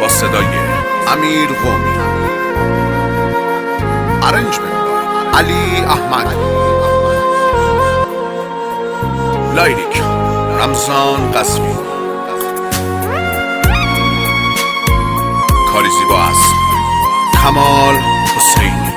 با صدای امیر قومی، ارنجمنت علی احمد، لایریک رمضان قصبی، کاری زیبا است کمال حسینی.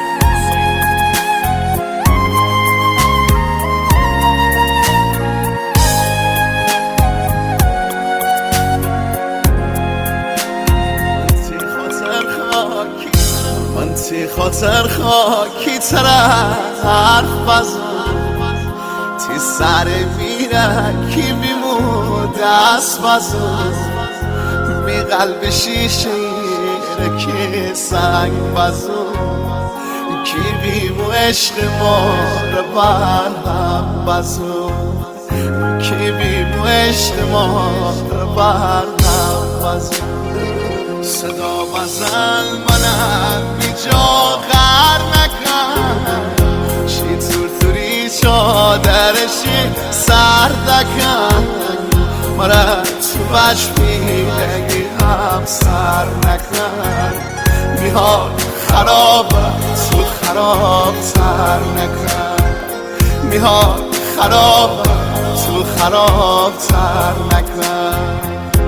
تی خاطر خاکی طرف بزن تی سر میرکی بیمو دست بزن می قلب شیشه که سنگ بزن کی بیمو عشق ما رو بر هم بزن کی بیمو عشق ما رو بر هم بزن صدا بزن منم بیجا غر نکن چی تورتوری چادرشی سردکن مرا تو بشمیلگی هم سر نکن میهان خراب تو خراب تر نکن میهان خراب تو خراب تر نکن.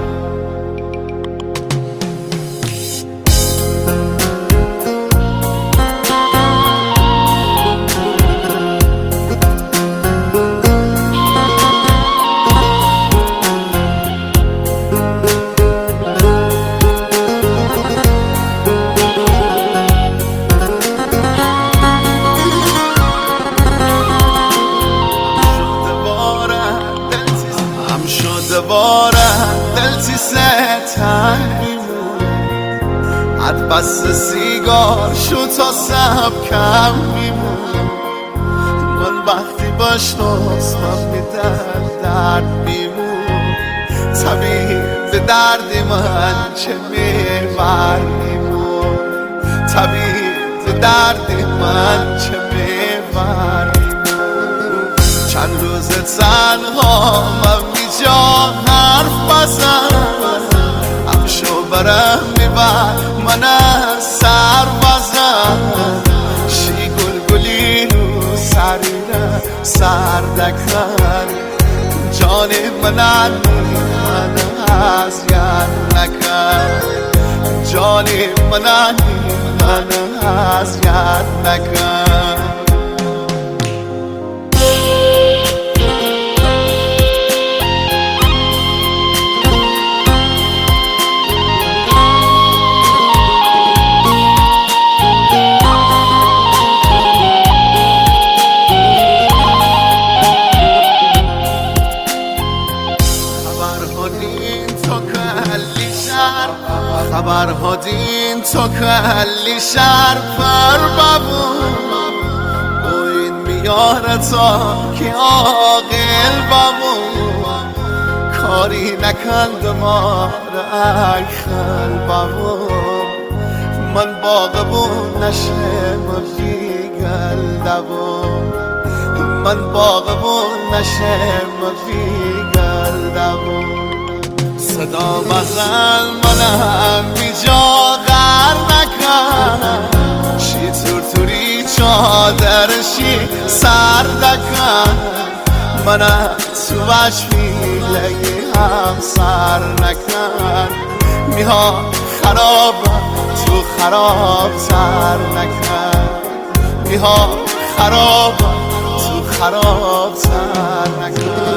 دلتی ستن میمون حد بس سیگار شو تا سب کم میمون من وقتی باشناسم میدن درد میمون طبیب درد من چه میور میمون طبیب درد من چه میور میمون چند روز تنها من جا حرف بزن همشو برم میبر من سر بزن شی گلگلی رو سرینه سردکن جان من اذیت نکن جان من اذیت نکن. خبرها دین تو کلی شهر پر ببون و این میاره تا که عاقل ببون کاری نکند ما را ای خل ببون من باغبون نشم بیگل دبون من باغبون نشم بیگل دبون صدا بزن منم بیجا غر نکن چی تورتوری چادرشی سردکن منم تو بشمیلگی هم سر نکن میها خراب تو خراب تر نکن میها خراب تو خراب تر نکن.